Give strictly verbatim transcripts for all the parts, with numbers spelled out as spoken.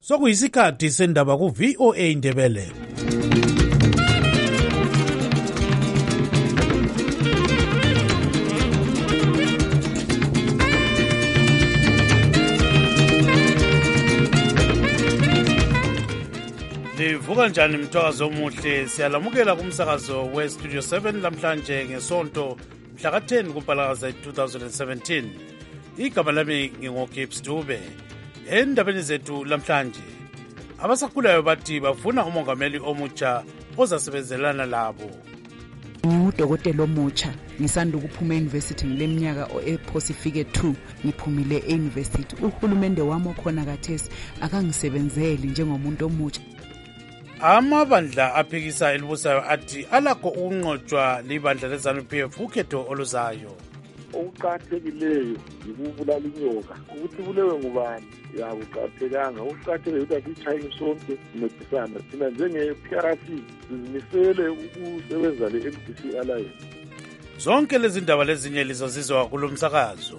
Sokuyisikhathi sendaba ku V O A Ndebele. Livuka njani mthwakazo omuhle, siyalamukela kumsakazo we Studio seven lamhlanje ngesonto mhla ka ten kuMpalakazi two thousand seventeen. Igama lami ngingoGibbs Dube. Endabeni zethu lamhlanje, abasakhulayo bathi bafuna umongameli omutsha ozasebenzelana labo. Ngudokotela omutsha, ngisanda ukuphuma e-university ngileminyaka ephosi ifike two, ngiphumile e-university. Uhulumende wami okhona kathesi akangisebenzeli njengomuntu omutsha. Amabandla aphikisa elibusayo athi alakho ukunqotshwa libandla le-ZANU-P F ukhetho oluzayo. Okuqakathekileyo yikubulala inyoka, ukuthi bulewe ngubani yabo uqakathekanga. Okuqakathekile ukuthi asitshaye sonke sincedisana thina njenge-P R C sizimisele ukusebenza le-M D C Alliance. Zonke lezi ndaba lezinye lizozizwa kulo msakazo.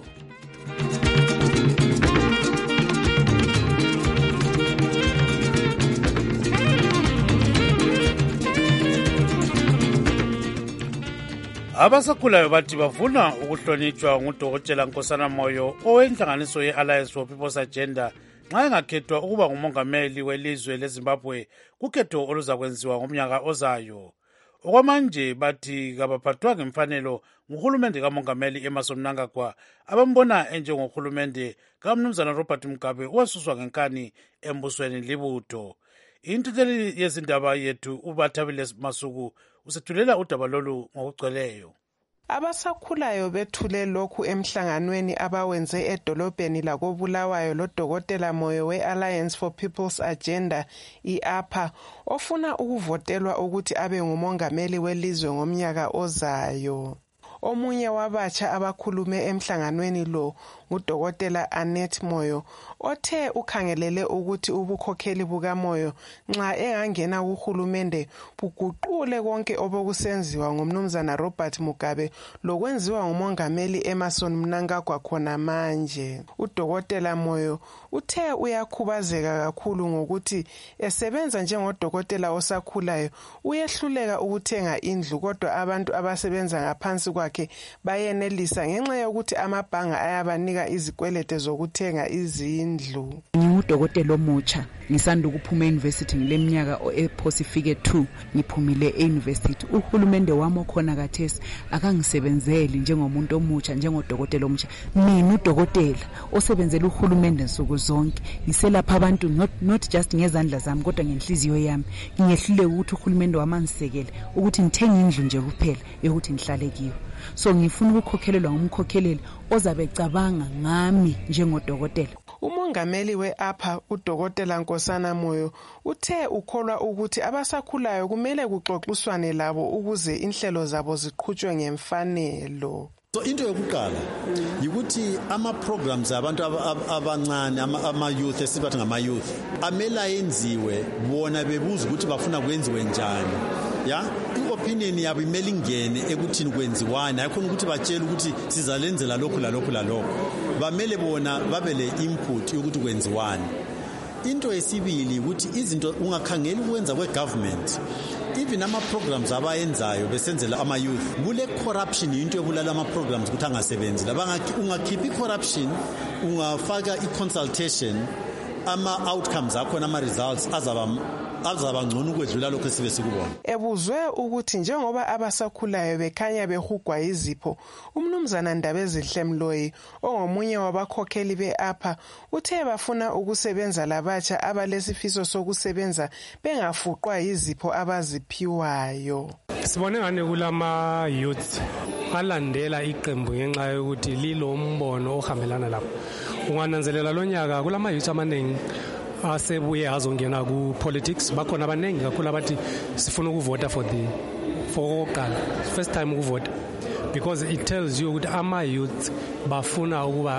Abasakhulayo bathi bafuna ukuhlonitshwa ngudokotela Nkosana Moyo owenhlanganiso ye-Alliance for People's Agenda nxa engakhethwa ukuba ngumongameli welizwe leZimbabwe kukhetho oluzakwenziwa ngomnyaka ozayo. Okwamanje bathi kabaphathwa ngemfanelo nguhulumende kamongameli Emmerson Mnangagwa abambona enjengohulumende kaMnumzana Robert Mugabe owasuswa ngenkani embusweni libutho. Intutheli yezindaba yethu uBathabile Masuku usethulela udaba lolu ngokugcweleyo. Abasakhulayo bethule lokhu emhlanganweni abawenze edolobheni lakobulawayo lodokotela Moyo we-Alliance for People's Agenda I-A P A ofuna ukuvotelwa ukuthi abe ngumongameli welizwe ngomnyaka ozayo. Omunye wabatsha abakhulume emhlanganweni lo ngudokotela Annette Moyo othe ukhangelele ukuthi ubukhokheli bukaMoyo nxa engangena kuhulumende buguqule konke obokusenziwa ngumnumzana Robert Mugabe lokwenziwa ngumongameli Emmerson Mnangagwa khona manje. Udokotela Moyo uthe uyakhubazeka kakhulu ngokuthi esebenza njengodokotela osakhulayo uyehluleka ukuthenga indlu, kodwa abantu abasebenza ngaphansi kwakhe bayenelisa ngenxa yokuthi amabhanga ayabanika izikwelete zokuthenga izindlu. Ngudokotela omutsha, ngisanda ukuphuma e-university ngileminyaka ephosi ifike two, ngiphumile e-university. Uhulumende wami okhona kathesi akangisebenzeli njengomuntu omutsha, njengodokotela omutsha. Mina udokotela osebenzela uhulumende nsuku zonke, ngiselapha abantu not, not just ngezandla zami kodwa ngenhliziyo yami. Ngiyehluleka ukuthi uhulumende wami angisekele ukuthi ngithenge indlu nje kuphela yokuthi ngihlale kiyo. So ngifuna ukukhokhelelwa ngumkhokheleli ozabe ecabanga ngami njengodokotela. Umongameli we-A P A udokotela Nkosana Moyo uthe ukholwa ukuthi abasakhulayo kumele kuxoxiswane labo ukuze inhlelo zabo ziqhutshwe ngemfanelo. So into yokuqala yikuthi ama programs abantu abancane ama youth esibathi ngama youth amela yenziwe bona bebuza ukuthi bafuna kwenziwe njani. Ya, i-opinion yabo imele ingene ekuthini kwenziwani, ayikhona ukuthi batshele ukuthi sizalenzela lokhu la lokhu la lokho. Bamele bona babele input yokuthi kwenziwani. Into yesibili ukuthi izinto ungakhangeli ukwenza kwe-government, even ama-programs abayenzayo besenzela ama-youth, kule corruption into ebulala ama-programs ukuthi angasebenzi. Ungakhipha i-corruption, ungafaka i-consultation, ama-outcomes akhona, ama-results azaba azaba ngcono ukwedlula lokho esibe sikubona. Ebuzwe ukuthi njengoba abasakhulayo bekhanya behugwa izipho, umnumzana Ndabezihle Mloyi ongomunye wabakhokheli be-A P A uthe bafuna ukusebenza labatsha abalesifiso sokusebenza bengafuqwa izipho abaziphiwayo. Sibone ngane kulama youth alandela iqembu ngenxa yokuthi lilo mbono ohambelana lapho. Ungananzelela lonyaka kulama youth amaningi asebuye azongena ku politics, bakhona abanengi kakhulu abathi sifuna ukuvota for the for oqala first time ukuvota, because it tells you ukuthi ama youth bafuna ukuba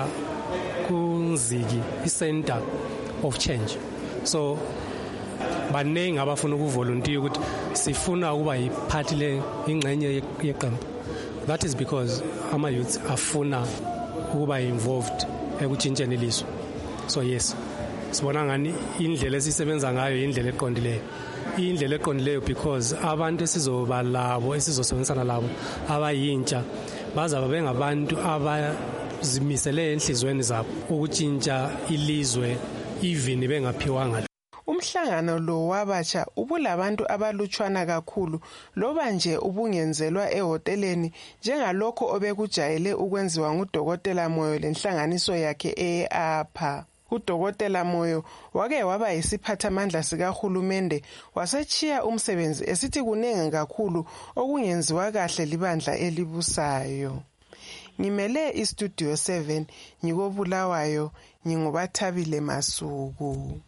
kunziki i-center of change. So banengi abafuna ukuvolunteer ukuthi sifuna ukuba yiphathi le ingxenye yeqembu. That is because ama youth afuna ukuba involved ekutshintsheni ilizwe. So yes, sibona ngani indlela esisebenza ngayo indlela eqondileyo indlela eqondileyo because abantu esizoba labo esizosebenzisana labo abayintsha bazaba bengabantu abazimisele enhlizweni zabo ukutshintsha ilizwe even bengaphiwanga. Umhlangano lo wabatsha ubulabantu abalutshwana kakhulu loba nje ubungenzelwa ehoteleni njengalokho obekujayele ukwenziwa ngudokotela Moyo lenhlanganiso yakhe eapha. Udokotela Moyo wake waba yisiphathamandla sikahulumende wasechiya umsebenzi esithi kunenge kakhulu okungenziwa kahle libandla elibusayo. Ngimele istudio seven ngikobulawayo ngingubathabile Masuku.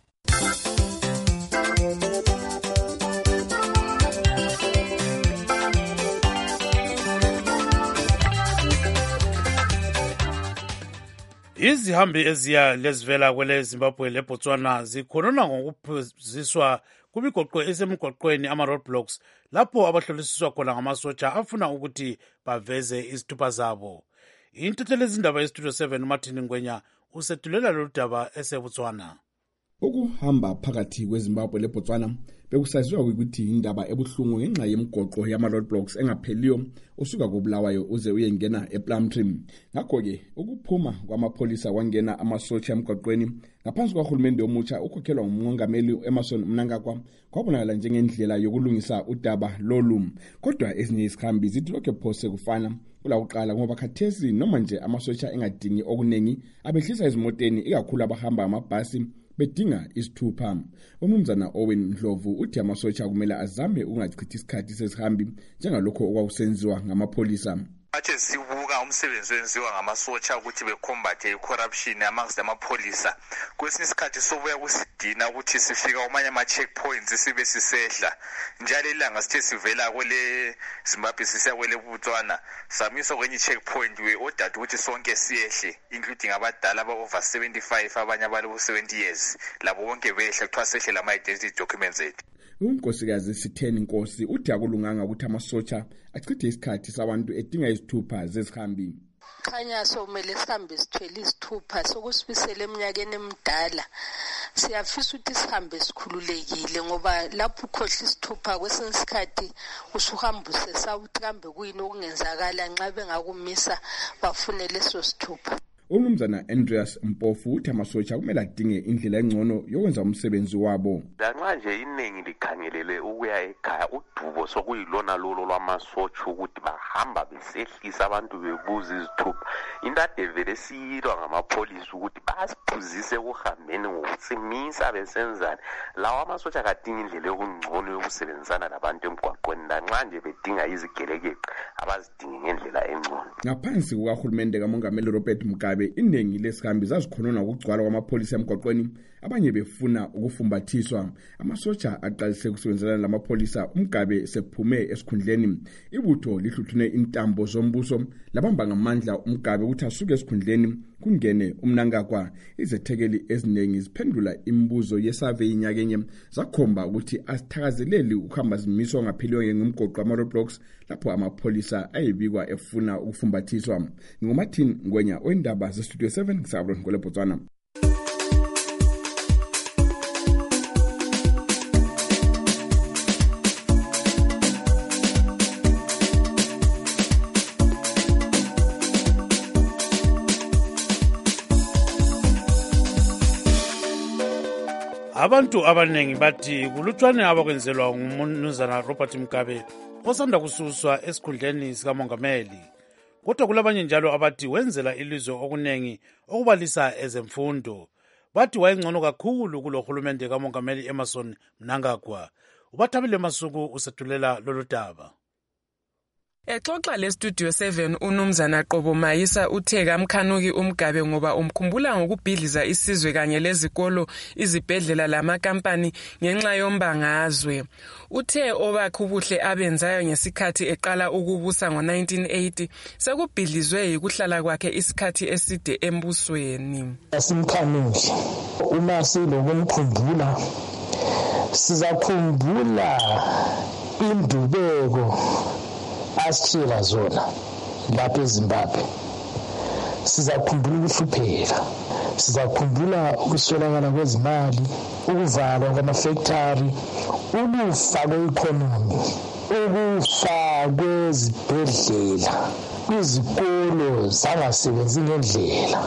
Izihambi eziya lezivela kwele Zimbabwe leBotswana zikhonona ngokuphuziswa kumigoqo esemgwaqweni ama-roadblocks lapho abahlolisiswa khona ngamasotsha afuna ukuthi baveze izithupha zabo. Intuthelo ezindaba yestudio seven uMartin Ngwenya usethulela lolu daba eseBotswana. Ukuhamba phakathi kweZimbabwe leBotswana bekusaziwa ukuthi indaba ebuhlungu ngenxa yemgoqo yama-roadblocks engapheliyo usuka koBulawayo uze uyengena ePlumtree. Ngakho-ke ukuphuma kwamapolisa kwangena amasotsha emgwaqweni ngaphansi kwahulumende omutsha ukhokhelwa ngumongameli Emmerson Mnangagwa kwabonakala njengendlela yokulungisa udaba lolu. Kodwa ezinye izihambi zithi lokho phose kufana kulakuqala ngoba khathesi noma nje amasotsha engadingi okuningi abehlisa izimoteni ikakhulu abahamba amabhasi bedinga isithupha. Umnumzana Owen Ndlovu uthi amasotsha kumele azame ukungachithi isikhathi sesihambi njengalokho okwakusenziwa ngamapolisa. Athe sibuka umsebenzi wenziwa ngamasotsha ukuthi becombat corruption amongst amapolisa. Kwesinye isikhathi sobuya kusidina ukuthi sifika kumanye ama checkpoints sibe sisehla. Njalo ilanga sithe sivela kwele Zimbabwe sisiya kwele Botswana samiswa kwenye checkpoint we ordered ukuthi sonke siyehle including abadala aba over seventy-five abanye abalo seventy years labo bonke behle kuthiwa sehle lama identity documents ethu. Unkosikazi Sitheni Nkosi uthi akulunganga ukuthi amasotsha achithe isikhathi sabantu edinga izithupha zezihambi. Khanya somele sihambe sithwele izithupha sokusibisela eminyakeni emidala. Siyafisa ukuthi sihambe sikhululekile ngoba lapho ukhohla isithupha kwesinye isikhathi usuhamba usesawuthi kambe kuyini okungenzakala nxa bengakumisa bafune leso sithupha. Umnumzana Andreas Mpofu uthi amasotsha kumele adinge indlela engcono yokwenza umsebenzi wabo. Lanxa nje iningi likhangelele ukuya ekhaya udubo sokuyilona lolo lwamasotsha ukuthi bahamba besehlisa abantu bebuza izithupha. Indade vele siyilwa ngamapolisi ukuthi basiphuzise ukuhambeni ngokusimisa besenzana. Lawa amasotsha kadinga indlela engcono yokusebenzisana nabantu emgwaqweni lanxa nje bedinga izigelekeqe abazidinga ngendlela engcono. Ngaphansi kukahulumende kamongameli Robert Mugabe iningi lesihambi zazikhonona ukugcwala kwamapolisa emgwaqweni abanye befuna ukufumbathiswa. Amasotsha aqalise kusebenzana lamapolisa uMgabe sephume esikhundleni. Ibutho lihluthune intambo zombuso labamba ngamandla uMgabe ukuthi asuke esikhundleni kungene uMnangagwa. Izethekeli eziningi ziphendula imibuzo yesurvey inyakenye zakhomba ukuthi asithakazeleli ukuhamba zimiswa ngapheliyo ngomgoqo ama-roadblocks lapho amapolisa ayibikwa efuna ukufumbathiswa. NguMartin Ngwenya oindaba zestudio seven ngisabro ngole Botswana. Abantu abanengi bathi kulutshwane abakwenzelwa ngumnumzana Robert Mugabe osanda kususwa esikhundleni sikamongameli. Kodwa kulabanye njalo abathi wenzela ilizwe okunengi okubalisa ezemfundo. Bathi wayengcono kakhulu kulo hulumende kamongameli Emmerson Mnangagwa. Ubathabile Masuku usethulela lolu daba. Exoxa le studio seven unumzana Qobo Mayisa uthe kamkhanuki uMgabe ngoba umkhumbula ngokubhidliza isizwe kanye lezikolo izibhedlela lamakampani ngenxa yombangazwe. Uthe obakhe ubuhle abenzayo ngesikhathi eqala ukubusa ngo nineteen eighty sekubhidlizwe yikuhlala kwakhe isikhathi eside embusweni. Asimkhanuki uma silokumkhumbula sizakhumbula indubeko asitshela zona lapha eZimbabwe. Sizakhumbula ukuhlupheka, Sizakhumbula ukuswelakala kwezimali, ukuvalwa kwamafektari, ukufa kwe-economy, ukufa kwezibhedlela, izikolo zangasebenzi ngendlela.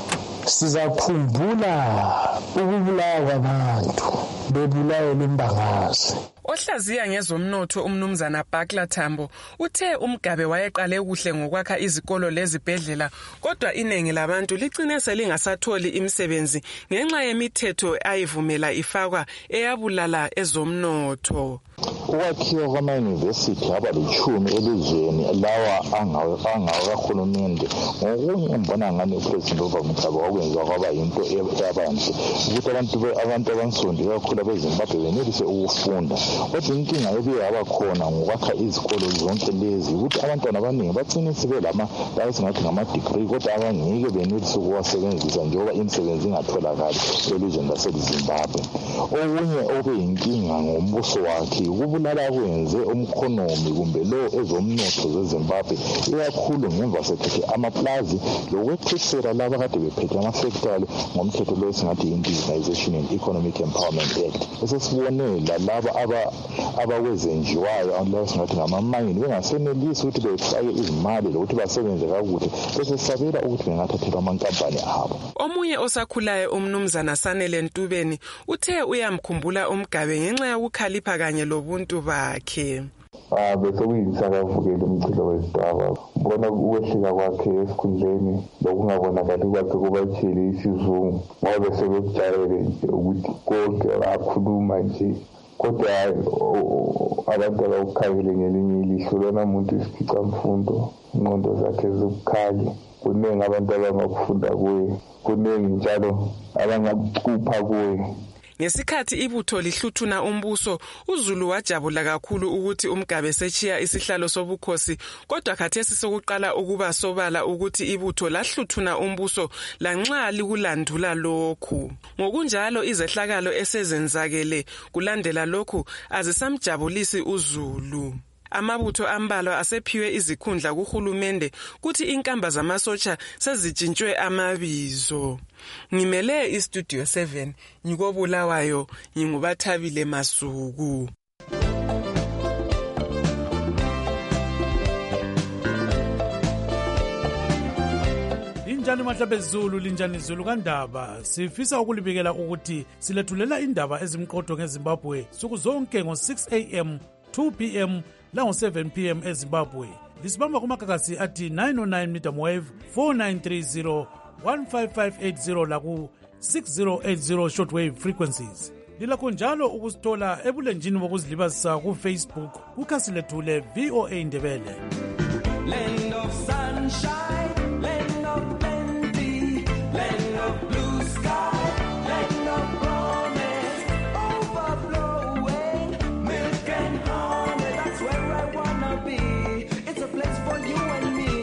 Sizakhumbula ukubulawa kwabantu bebulawa lembangazwe. Ohlaziya ngezomnotho umnumzana Bakla Tambo uthe umgabe wayeqale kuhle ngokwakha izikolo lezibhedlela, kodwa iningi labantu ligcine selingasatholi imisebenzi ngenxa yemithetho ayivumela ifakwa eyabulala ezomnotho. Ukwakhiwa kwama-university aba lichumi elizweni lawa angawe kahulumende ngokunye mbona ngani upresident ovamutaba wakwenziwa kwaba yinto eyabanhle ukuthi abantu abantu abansundu kakhulu abezimbabwe benelise ukufunda. Kodwa inkinga ebuye yaba khona ngokwakha izikolo zonke lezi ukuthi abantwana abaningi bagcine sebelama esingathi ngama-degree kodwa abangeke benelise ukuwasebenzisa njengoba imisebenzi ingatholakali elizweni lasezimbabwe. Okunye okuyinkinga ngombuso wakhe ukubulala kwenze umkhonomi kumbe lo ezomnotho zeZimbabwe ikakhulu ngemva sekhethe amaplazi lokwethisela laba kade bephethe amafektari ngomthetho lo esingathi yi-Indigenization and Economic Empowerment Act. Esesibonela laba aba abakwezenjiwayo laba singathi ngamamayini bengasenelisi ukuthi befake izimali lokuthi basebenze kakuhle bese sabela ukuthi bengathathelwa amankampani abo. Omunye osakhulayo umnumzana Sanele Ntubeni uthe uyamkhumbula umgabe ngenxa yokukhalipha kanye lobuntu bakhe. Ah bese kuyisakavukela umchilo wesitaba. Mbona ukwehlika kwakhe esikhundleni lokungabonakali kwakhe kubathile isizungu ngoba sebekujarele nje ukuthi konke akhuluma nje. Kodwa abantu abakukhangele ngelinye ilihlo lona muntu isifica mfundo ingqondo zakhe zibukhali. Kuningi abantu abangakufunda kuye, kuningi njalo abangakucupha kuye. Ngesikhathi ibutho lihluthuna umbuso, uZulu wajabula kakhulu ukuthi umgabe sechiya isihlalo sobukhosi, kodwa khathesi sokuqala ukuba sobala ukuthi ibutho lahluthuna umbuso lanxa likulandula lokhu. Ngokunjalo izehlakalo esezenzakele kulandela lokhu azisamjabulisi uZulu. Amabutho ambalwa asephiwe izikhundla kuhulumende kuthi inkamba zamasotsha sezitshintshwe amabizo. Ngimele iStudio seven ngikobulawayo ngingubathabile Masuku. Linjani mahlabe Zulu, linjani Zulu kandaba. Sifisa ukulibikela ukuthi silethulela indaba ezimqotho ngeZimbabwe suku zonke ngo six a m, two p m lango seven p m eZimbabwe. Lisibamba kumakakasi athi nine oh nine medium wave, four nine three zero, one five five eight zero laku six zero eight zero shortwave frequencies. Lilakho njalo ukusithola ebulenjini bokuzilibazisa ku Facebook kukhasi lethu le V O A Ndebele. Land of sunshine, land of plenty, land of blue sky, land of promise, overflowing milk and honey. That's where I wanna be. It's a place for you and me.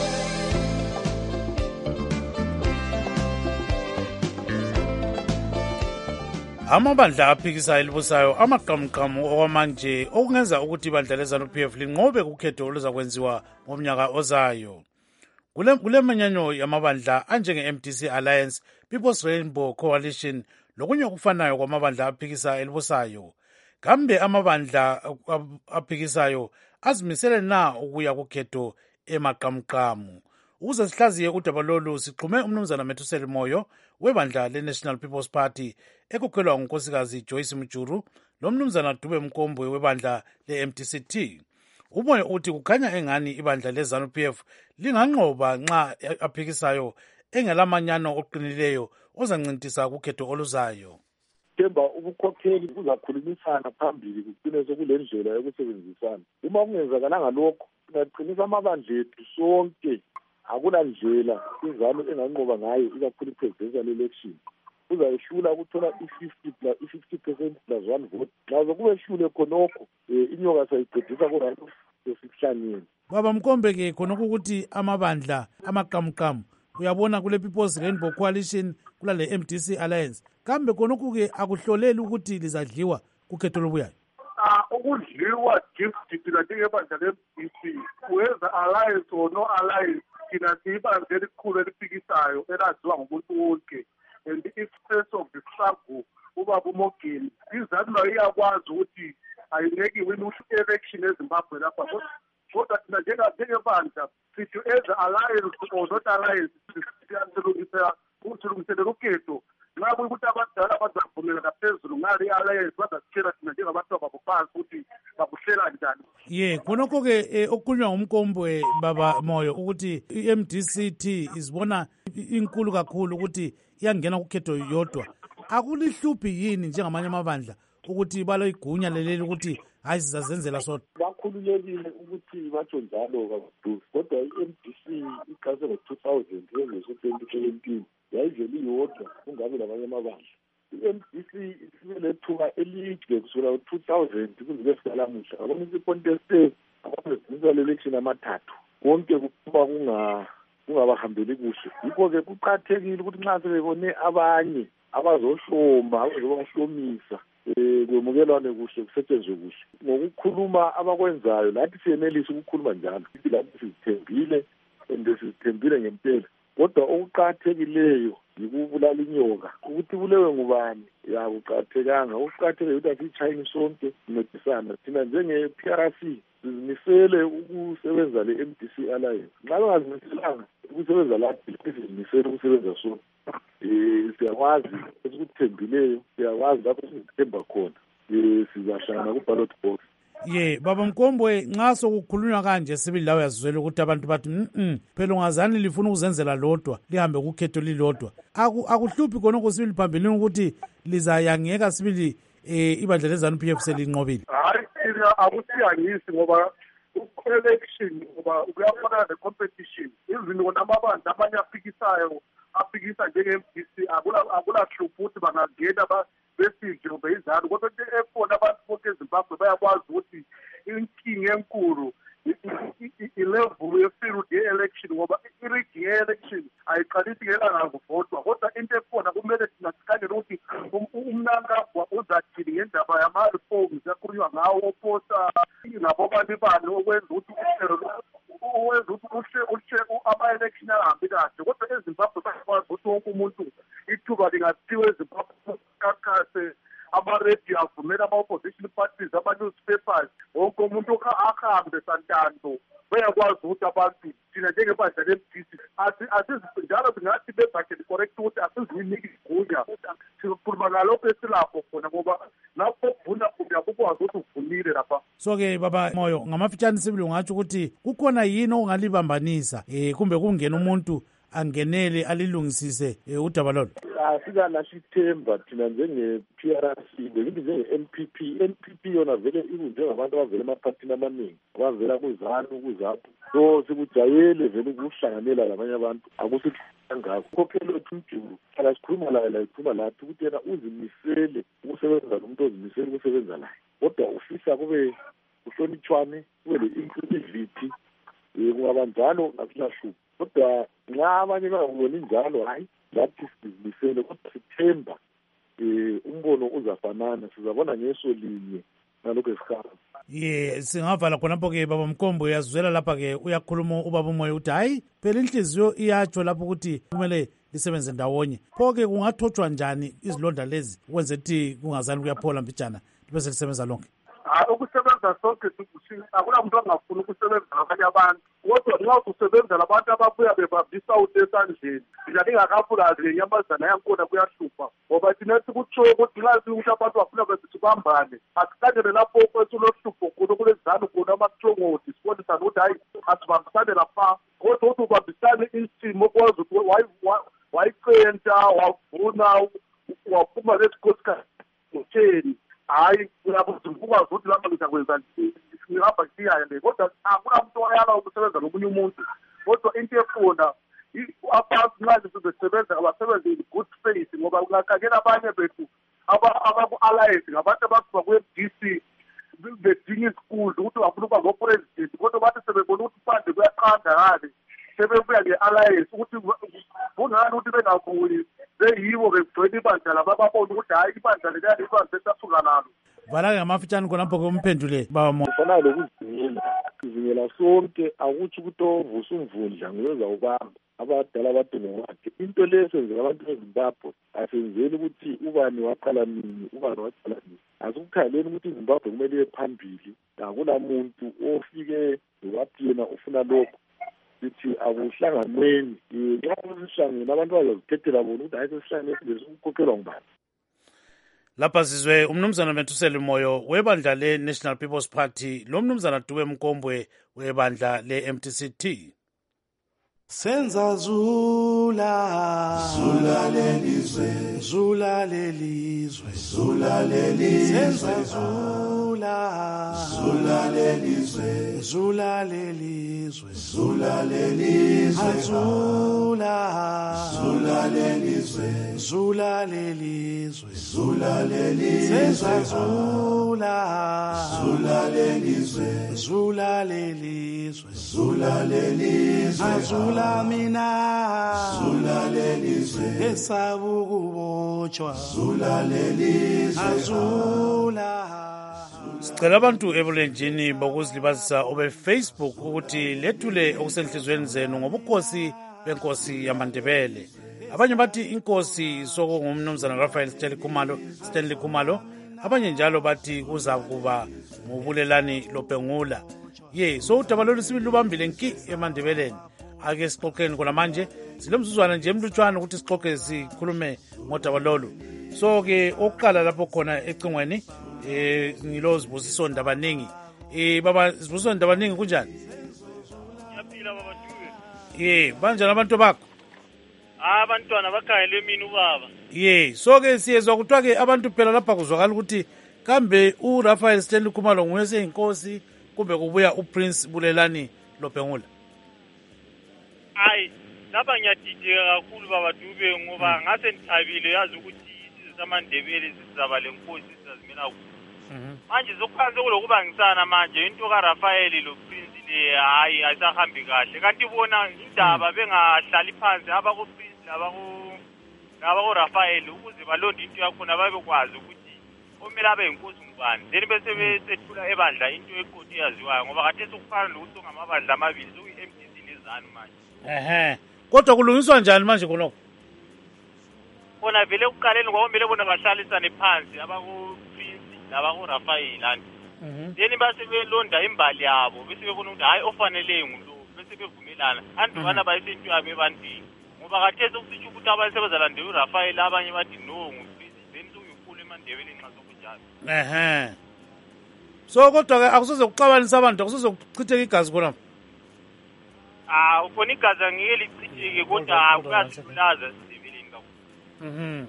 Amabandla aphikisayo elibusayo amaqhamuqhamu okwamanje okungenza ukuthi ibandla leZANU-P F linqobe kukhetho oluzakwenziwa ngomnyaka ozayo. Kule kule menyanyo yamabandla anjenge-M D C Alliance, People's Rainbow Coalition lokunye okufanayo kwamabandla aphikisa elibusayo. Kambe amabandla aphikisayo azimisele na ukuya kukhetho emaqhamuqhamu? Ukuze sihlaziye udaba lolu sixhume umnumzana Methuseli Moyo webandla le-National People's Party ekukhelwa ngunkosikazi Joyce Mujuru lomnumzana Dube Mkombwe webandla le-M D C T. Umoyo uthi kukhanya engani ibandla leZANU-P F linganqoba nxa aphikisayo engelamanyano oqinileyo ozancintisa kukhetho oluzayo. Themba ubukhokheli buzakhulumisana phambili kugcine sekule ndlela yokusebenzisana. Uma kungenzakalanga lokho singaqinisa amabandla ethu sonke. Akuna ndlela iZANU enganqoba ngayo ikakhulu i-presidential election. Uzayehlula ukuthola i-fifty percent plus one vote. Nazo kubehlule khonokho inyoka sayiqedisa ku-right esihlangene. Baba Mkombe ke khonokho ukuthi amabandla amaqhamuqhamu uyabona kule People's Rainbow Coalition kula le M D C Alliance. Kambe khonokho ke akuhloleli ukuthi lizadliwa kukhetho lobuyayo. Ah ukudliwa gift thina njengebandla le-M D C whether alliance or no alliance thina siyibandla elikhulu eliphikisayo elaziwa ngumuntu wonke and i-express of the struggle ubaba uMogeni izalwa iyakwazi ukuthi ayingeke win election eZimbabwe lapha kodwa thina njengebandla sithi as alliance or not alliance siyasilungisela ukulungiselela ukhetho nxa kuyikuthi abadala bazavumela ngaphezulu ngale alliance bazasitshela thina njengabantu ababophansi ukuthi bakuhlela njani. ye khonokho-ke okukhulunywa ngumkombwe baba Moyo ukuthi i-M D C T izibona inkulu kakhulu ukuthi iyangena kukhetho yodwa, akulihluphi yini njengamanye amabandla ukuthi balo igunya leleli ukuthi hayi sizazenzela sodwa? Bakhululekile ukuthi batsho njalo kakhulu, kodwa i-M D C iqase ngo-two thousand ngo-twenty seventeen yayivele iyodwa kungabi labanye amabandla. I-M D C isibe lethuba elide kusukela ngo-two thousand kuze kufika lamuhla abamisiconteste ama-presidential election amathathu konke kuphuma kunga kungabahambeli kuhle. Yikho-ke kuqakathekile ukuthi nxa sebebone abanye abazohloma abazobahlomisa um kwemukelwane kuhle kusetshenzwe kuhle ngokukhuluma abakwenzayo, lathi siyenelise ukukhuluma njalo, lathi sizithembile and sizithembile ngempela. Kodwa okuqakathekileyo yikubulala inyoka, ukuthi bulewe ngubani ya kuqakathekanga. Okuqakathekile ukuthi asitshayeni sonke sincedisana. Thina njenge-P R C sizimisele ukusebenza le-M D C Alliance. Nxa bengazimiselanga ukusebenza lathi sizimisele ukusebenza sonke. um siyakwazi esikuthembileyo, siyakwazi lapho sizithemba khona, um sizahlangana ku-ballot box. ye baba Mkombwe, nxa sokukhulunywa kanje sibili lawe yazizwela ukuthi abantu bathi mm phela ungazani lifuna ukuzenzela lodwa lihambe kukhetho lilodwa, akuhluphi khonokho sibili phambilini ukuthi lizayangeka sibili um ibandla le-ZANU P F selinqobile? Hayi, thina akusiyangisi ngoba ku-election ngoba kuyafana ne-competition. Izinto namabandla amanye aphikisayo aphikisa njenge-M D C akulahluphi ukuthi bangangena besije ngoba izanu, kodwa into ekhona abantu bonke eZimbabwe bayakwazi ukuthi inkinga enkulu ilevel ye-field ye-election ngoba i-rigging ye-election ayiqalisi ngelanga kuvodwa, kodwa into ekhona kumele thina sikhangele ukuthi umnankagwa uzathini ngendaba yama-reforms akhulunywa ngawo oposa nabobani bani okwenza ukuthi owenza ukuthi ama-election ahambi kahle. Kodwa eZimbabwe bayakwazi ukuthi wonke umuntu ithuba lingathiwa eZimbabwe kakase ama-radio avumela ama-opposition parties, ama-newspapers, wonke umuntu ahambe santando. Bayakwazi ukuthi abantu thina njengebandla le-M D C njalo singathi bebudget correct ukuthi asiziniki igunya, sikhuluma ngalokho esilapho khona ngoba lapho ukuvuna uyakukwazi ukuthi uvunile lapha. So-ke baba Moyo, ngamafitshane sibili ungatsho ukuthi kukhona yini okungalibambanisa um kumbe kungena umuntu angenele alilungisise um udaba lolo? Asikalahli ithemba thina njenge-P R C, ngithi njenge-N P P. N P P yona vele ikunjengabantu abavela emaphathini amaningi abavela kuzanu kuzapho, so sikujayele vele ukuhlanganela labanye abantu, akusithangako. Ukhokheli wethu uMjulu hlala sikhuluma laye la ikhuluma lathi ukuthi yena uzimisele ukusebenza nomuntu ozimisele ukusebenza laye, kodwa ufisa kube kuhlonitshwane, kube le-inclusivity. um kungaba njalo ngasilahluphi, kodwa nxa abanye bangaboni njalo hayi lathi sizimisele, kodwa sithemba um umbono uzafanana, sizabona ngeso linye nalokho esihamba. ye singavala khonapho-ke baba Mkombwe, uyazizwela lapha-ke uyakhuluma ubaba uMoyo ukuthi hayi phela inhliziyo iyatsho lapho ukuthi kumele lisebenze ndawonye. Pho-ke kungathotshwa njani izilonda lezi ukwenza ukuthi kungazani kuyaphola mbijana libe selisebenza lonke? Hayi, ukusebenza sonke akulamuntu angafuni ukusebenza nabanye abantu, kodwa nxa usebenza labantu ababuya bebambisa uthi esandleni thina lingakafulazi lenyamazana yankhona kuyahlupha, ngoba thina sikutsho ukuthi nxa ukuthi abantu bafuna besithi bambane, asikhangele lapho kwesulohlupho khona kulezanu khona amakuthongoti sibonisane ukuthi hayi asibambisane lapha, kodwa ukuthi ubambisane isimo okwazi ukuthi wayicenta wavuna waphuma lesikhosikhathi utheni, hayi uyakuzimbukazi ukuthi lapha ngizakwenza ngihamba siyaye le, kodwa akulamuntu oyala ukusebenza nomunye umuntu. Kodwa into ekhona abantu nxa sizosebenza abasebenze in good faith, ngoba kungakhangela abanye bethu abaku-alliance ngabantu abasuka ku-M D C bedinga isikudla ukuthi bafuna ukuba ngo-president, kodwa bathi sebebona ukuthi phandle kuyaqanda ngale sebebuya nge-alliance ukuthi kungani ukuthi bengabuyi beyibo bejoyina ibandla laba babona ukuthi hayi ibandla leliyani ibandla esasuka nalo. Vala-ke ngamafitshane khonapho-ke umphendule baba Moyo. Kufana lokuzimela sizingela sonke akutsho ukuthi ovusa umvundla nguyeza ubamba abadala badingo wakhe into leyo senzela abantu beZimbabwe asenzeli ukuthi ubani waqala nini ubani waqala nini asukukhaleni ukuthi iZimbabwe kumele iye phambili akulamuntu ofike wathi yena ufuna lokho sithi akuhlanganweni nxa kusihlangene abantu bazozikhethela bona ukuthi hayi sesihlangene sesikukhokhelwa ngubani. Lapha sizwe umnumzana Metuseli Moyo webandla le-National People's Party lo mnumzana Dube Mkombwe webandla le-M T C T. Senza zula zula lelizwe zula lelizwe zula lelizwe senza zula zula lelizwe zula lelizwe zula lelizwe zula zula lelizwe zula lelizwe zula lelizwe senza zula zula lelizwe zula lelizwe zula lelizwe zula mina zula lelizwe esabukubotshwa zula lelizwe azula. Sicela abantu ebulenjini bokuzilibazisa obe Facebook ukuthi lethule okusenhlizweni zenu ngobukhosi benkosi yamaNdebele. Abanye bathi inkosi sokungumnumzana Raphael Stanley Khumalo Stanley Khumalo, abanye njalo bathi kuza kuba ngubulelani Lobhengula. Ye so udaba lolu sibili lubambile nki eMandebeleni. Ake sixoxeni kona manje silomzuzwana nje emlutshwana ukuthi sixoxe sikhulume ngodaba lolu. So ke oqala lapho khona ecingweni eh ngilo Zibusiso Ndabaningi. Eh baba Zibusiso Ndabaningi kunjani? Ngiyaphila baba Dube. Eh banjani abantu bakho? Ah abantwana bakhayele mina ubaba. Ye so ke siyezwa kuthiwa ke abantu phela lapha kuzwakala ukuthi kambe uRaphael Stanley Khumalo nguyese inkosi kumbe kubuya uPrince Bulelani Lobhengula. Hayi lapha ngiyadideka kakhulu baba Dube ngoba ngase ngithabile yazi ukuthi isizwe samaNdebele sizaba lenkosi sizazimela kuyo. Manje zokuphansi kulokubangisana manje into kaRaphael lo Prince le hayi ayisahambi kahle kanti bona indaba bengahlali phansi abako Prince labako labako Raphael ukuze balonde into yakhona babekwazi ukuthi omela abe inkosi ngubani then bese besethula ebandla into eqoti yaziwayo ngoba kade sokufana lokuthi ngamabandla amabili sokuyi-M D C nezanu manje. Ehe kodwa kulungiswa njani manje khonokho? Bona vele kuqaleni kwakumele bona bahlalisane phansi abako Prince labako Raphael anti then base belonda imbali yabo bese bebona ukuthi hayi ofanele ngulo bese bevumelana andubana bayisento yabo ebantwini ngoba kade sokusitsho ukuthi abantu sebezalandela uRaphael abanye bathi no nguPrince then sokuyikhulu eMandebeleni nxa sokunjalo. Ehe so kodwa ke akusoze kuxabanisa abantu akusoze kuchitheka igazi khona. Ah ukona igazi ngeke lichitheke kodwa kuyasibulaza eSindebeleni kakhulu. Mhm.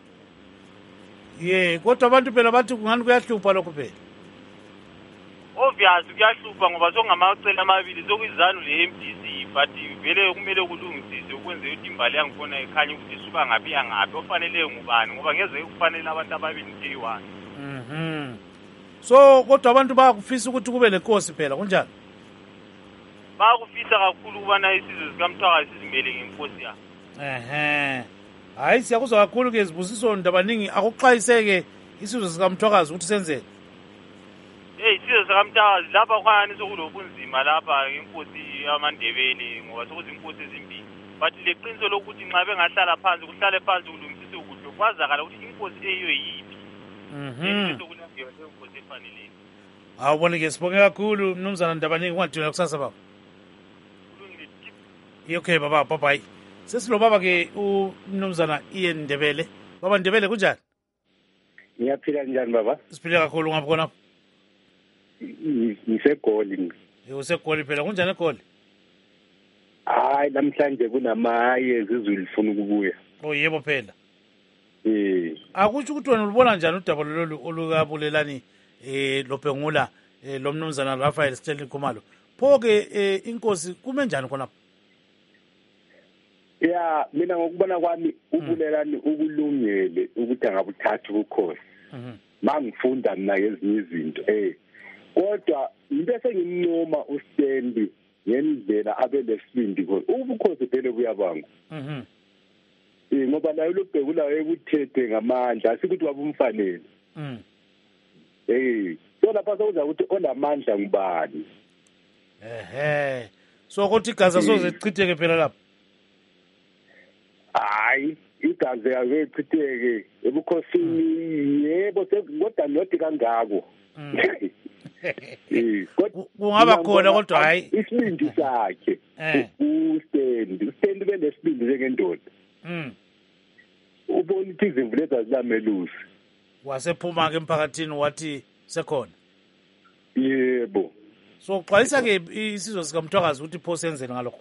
Ye kodwa abantu phela bathi kungani kuyahlupha lokho phela. Obvious kuyahlupha ngoba songamacela amabili sokuyizanu le-M D C but vele kumele kulungisise ukwenza ukuthi imbali yangikhona ekhanya ukuthi isuka ngaphi yangaphi ofanele ngubani ngoba ngeze kufanele abantu ababili nje yi-one. Mhm. So kodwa abantu bayakufisa ukuthi kube lenkosi phela kunjani? Bayakufisa kakhulu ukubana isizwe sikaMthwakazi sizimele ngenkosi yakhe. Ehe. Hayi siyakuzwa kakhulu ke Zibusiso Ndabaningi akuxhayiseke isizwe sikaMthwakazi ukuthi senzele. Hey isizwe sikaMthwakazi lapha khona sokulobunzima lapha inkosi yamaNdebele ngoba sokuthi inkosi ezimbili but leqiniso lokuthi nxa bengahlala phansi kuhlale phansi kulungisise ukuthi kwazakala ukuthi inkosi eyiyo yiphi. Mhm. Sokulandiwa inkosi efanele. Awubona ke sibonge kakhulu mnumzana Ndabaningi kwadina kusasa baba. Okay baba bye bye. Sesilo baba ke umnumzana Ian Ndebele. Baba Ndebele kunjani? Ngiyaphila njani baba? Siphile kakhulu ngapha khona. Ngisegoli. Usegoli phela kunjani eGoli? Hayi namhlanje kunamaye izizwe lifuna ukubuya. Oh yebo phela. Eh. Akutsho ukuthi wena ulibona njani udaba lolu olukabulelani eh Lobhengula eh lo mnumzana Raphael Stanley Khumalo? Pho ke eh inkosi kume njani khona? Ya mina ngokubona kwami ubulelani ukulungele ukuthi angabuthatha ubukhosi. Mhm. Mangifunda mina ngezinye izinto eh kodwa into esengimnoma uStendi ngendlela abelesibindi khona ubukhosi phela buyabanga. Mhm. Eh ngoba nayo Lobhengula ekuthethe ngamandla asikuthi wabumfanele. Mhm. Eh so lapha sokuza ukuthi olamandla ngubani. ehe so kuthi igazi asoze ichitheke phela lapha hayi igazi ake chitheke ebukhosini yebo kodwa nodi kangako kungaba khona kodwa hayi isibindi sakhe uStendi uStendi benesibindi njengendoda mm ubona ukuthi izimvu lezi azilamelusi wasephuma ke emphakathini wathi sekhona yebo so uxwayisa ke isizwe sikaMthwakazi ukuthi pho senzeni ngalokho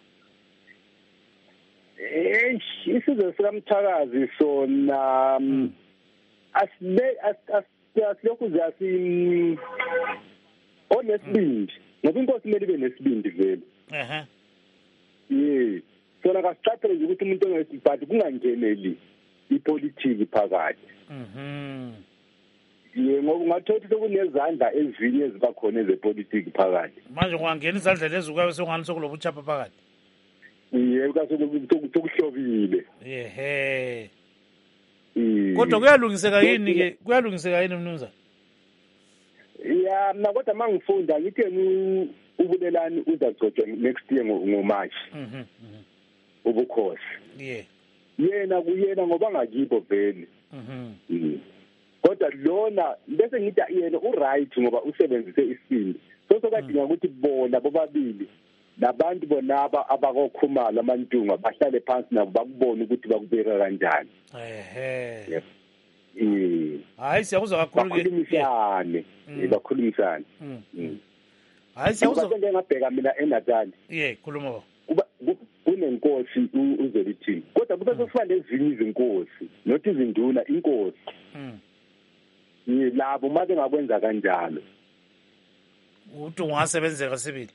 eh isizwe sikaMthwakazi sona asibe asilokhu zasi onesibindi ngoba inkosi kumele ibe nesibindi vele ehe yeah sona kasicathe nje ukuthi umuntu ongesibhadi kungangeneli ipolitiki phakathi mhm ye ngoba ungathothi sokunezandla ezinye eziba khona ezepolitiki phakathi manje kungangena izandla lezi kuyabe sokungani sokuloba uchapha phakathi ye kasokuhlobile ehe kodwa kuyalungiseka yini ke kuyalungiseka yini mnumzana ya mina kodwa mangifunda ngithi ubulelani uzagcotshwa next year ngoMarch mhm ubukhosi yeah yena kuyena ngoba ngakibo vele mhm kodwa lona bese ngithi yena uright ngoba usebenzise isibindi so sokadinga ukuthi bona bobabili labantu bonaba abakokhumala amantunga bahlale phansi nabo bakubona ukuthi bakubeka kanjani ehe eh hayi siyakuzwa kakhulu ke bakhulumisane bakhulumisane hayi siyakuzwa ngiyabheka mina eNatal yeah khuluma kuba kunenkosi uZolithini kodwa kube sekufa lezinye izinkosi nothi izinduna inkosi mhm yilabo manje ngakwenza kanjalo uthi ungasebenzeka sibili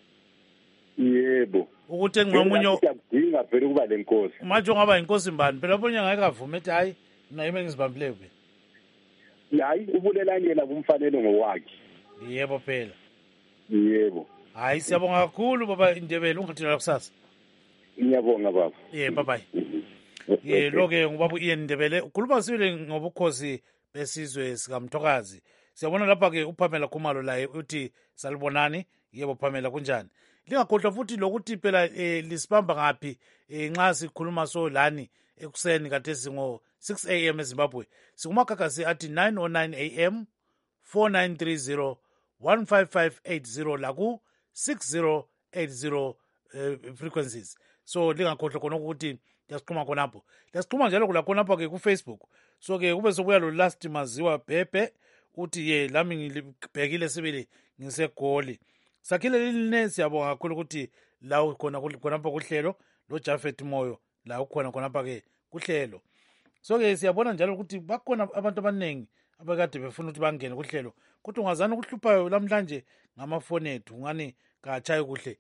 yebo ukuthi engqomunye uyadinga vele kuba lenkosi manje ungaba inkosi mbani phela bonye ngeke avume ethi hayi naye mengizibambile phela hayi ubulelani yena kumfanele ngowakhe yebo phela yebo hayi siyabonga kakhulu baba Indebele ungathina kusasa ngiyabonga baba yeah bye bye ye loke ngubaba uIan Ndebele ukhuluma sibile ngobukhosi besizwe sikaMthwakazi siyabona lapha ke uPamela Khumalo la uthi salibonani yebo Pamela kunjani lingakhohlwa futhi lokuthi phela lisibamba ngapi nxa sikhuluma so lani ekuseni kade singo six a m eZimbabwe sikumakakasi athi nine oh nine a m four nine three zero one five five eight zero laku six zero eight zero uh, frequencies so lingakhohlwa khona ukuthi yasiqhuma khonapho yasiqhuma njalo kula khonapho ke ku Facebook so ke kube sokuya lo last maziwa Bhebhe uthi ye lami ngilibhekile sibili ngisegoli sakhile liline siyabonga kakhulu ukuthi la khona khonapho kuhlelo lo Jafet Moyo la ukhona khonapha ke kuhlelo so ke siyabona njalo ukuthi bakhona abantu abanengi abakade befuna ukuthi bangene kuhlelo kodwa ungazana ukuhluphayo namhlanje ngamafoni ethu ngani kachayi kuhle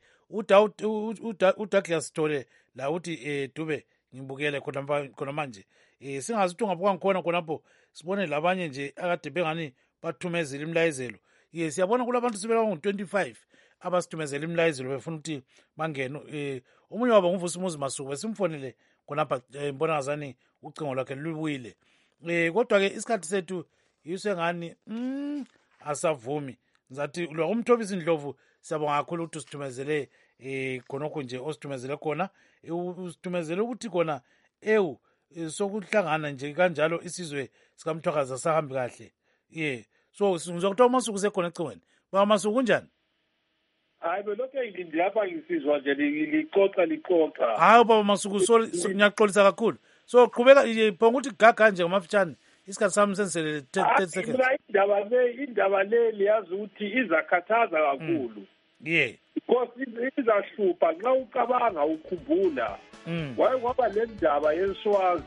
uDouglas Tole la uthi eh Dube ngibukele khona khona manje eh singazi ukuthi ungabuka ngikhona khonapho sibone labanye nje akade bengani bathumezile imlayezelo yes siyabona kulabantu sibela ngo twenty-five abasithumezela imlayezelo befuna ukuthi bangene eh omunye wabo nguVusumuzi Masuku besimfonele khonapha ngibona ngazani ucingo lwakhe lubuyile eh kodwa ke isikhathi sethu yisengani mm asavumi ngizathi lo umthobisi Ndlovu siyabonga kakhulu ukuthi usithumezele eh khonokho nje osithumezele khona usithumezele ukuthi khona ewu sokuhlangana nje kanjalo isizwe sikaMthwakazi sahambi kahle yeah so ngizokuthiwa uMasuku sekhona ecingweni baba Masuku kunjani hayi belokho ngilindi lapha ngisizwa nje licoca licoca hayi baba Masuku so ngiyaxolisa kakhulu so qhubeka phonga ukuthi gaga nje ngamafitshane isikhathi sami sensele thirty seconds indaba le indaba le liyazi ukuthi izakhathaza kakhulu yeah because izahlupha nxa ucabanga ukhumbula waye kwaba le ndaba yenswazi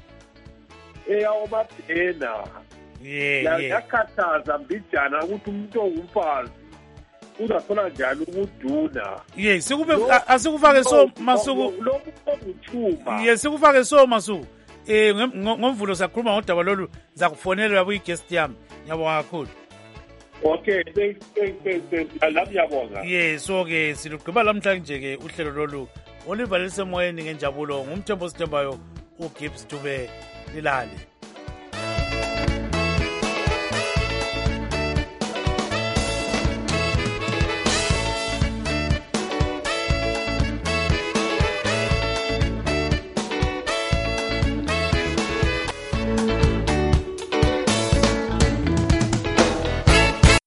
eyawobabhena yeah yakhathaza mbijana ukuthi umuntu ongumfazi uzafuna njalo ukuduna yeah sikube asikufake so Masuku lo okuthuma yeah sikufake so Masuku eh ngomvulo siyakhuluma ngodaba lolu zakufonela yabo i-guest yami ngiyabonga kakhulu okay lapho yabonga yeah so ke silugqiba lamhlanje ke uhlelo lolu olivalise moyeni ngenjabulo ngumthembo sithembayo uGibbs Dube lilale